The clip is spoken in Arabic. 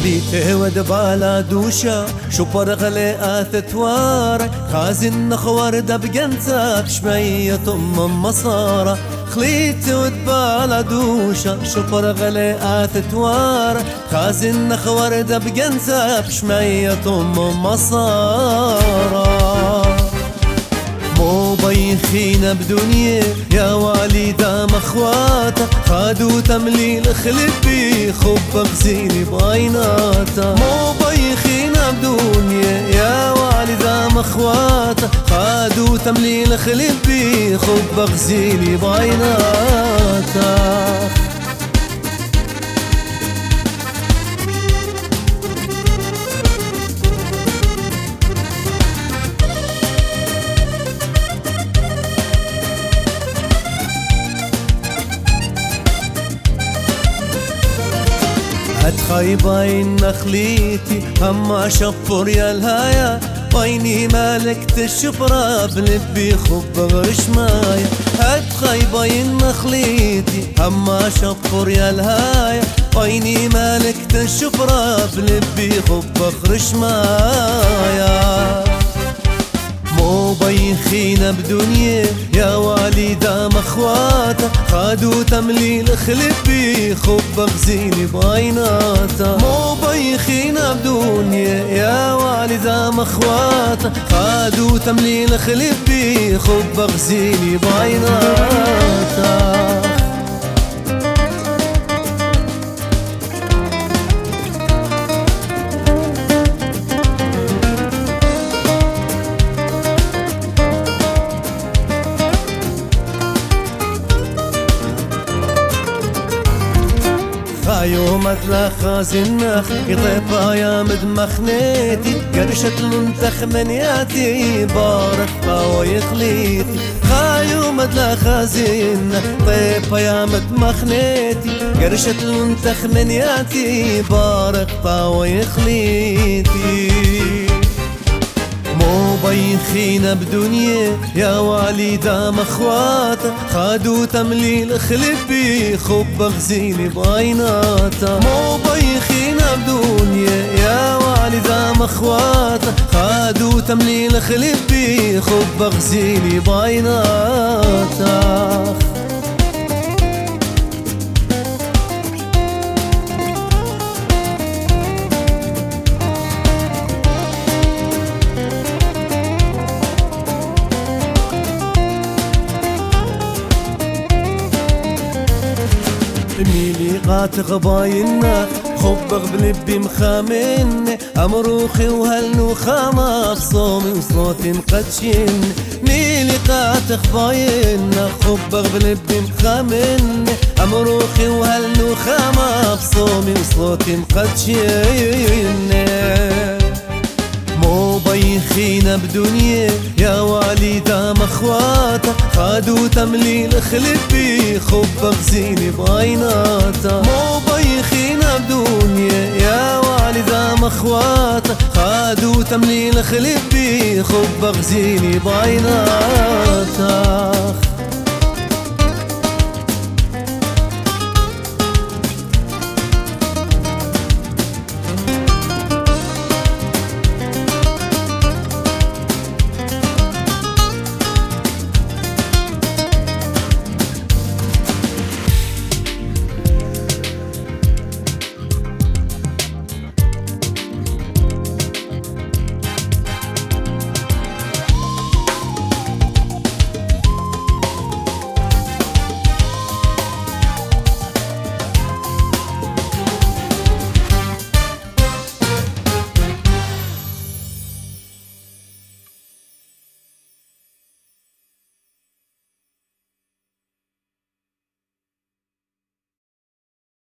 خليته ودبالا دوشا شبر غلي آثتوار خازن نخور دبقنتا بشمية مصارة خليته ودبالا دوشا شبر غلي آثتوار خازن نخور دبقنتا بشمية مصارة مو بيخينا بدنيا يا والدة مخواتا خادو تمليل خلبي خب غزيني بايناتا مو بيخينا بدنيا يا والدة مخواتا خادو تمليل خلبي خب غزيني بايناتا هتخيبين نخليتي هما شبر يا الهايا بيني مالكت الشبرة بلبي خب غرشمايا هتخيبين نخليتي هما شبر يا الهايا بيني مالكت الشبرة بلبي خب غرشمايا مو بيخينا بدنيا يا والدة مخواتا خادو تمليل خلبي خب غزيني بايناتا مو بيخينا بدنيا يا والدة مخواتا خادو تمليل خلبي خب غزيني بايناتا يوم اتلا خازنخ يطيب يا مدمخنيتي قرشت لنتخ منياتي بارك باوي خليتي يوم اتلا خازنخ طيب يا مدمخنيتي قرشت لنتخ منياتي بارك باوي خليتي مو بيخينا بدنيا يا والدة مخواتا خادو تمليل خلبي خب غزيني بايناتا مو بيخينا بدنيا يا والدة مخواتا خادو تمليل خلبي خب غزيني بايناتا ميلي قاتق باينا خبغ بلبي مخامن أمروخي وهالنخامة بصومي وصوت مقدشن ميلي قاتق باينا خبغ بلبي مخامن أمروخي وهالنخامة بصومي وصوت مقدشن مو بيخينا بدنيا يا والدة مخواتا خادو تمليل خلبي خب غزيني بايناتا مو بيخينا بدنيا يا والدة مخواتا خادو تمليل خلبي خب غزيني بايناتا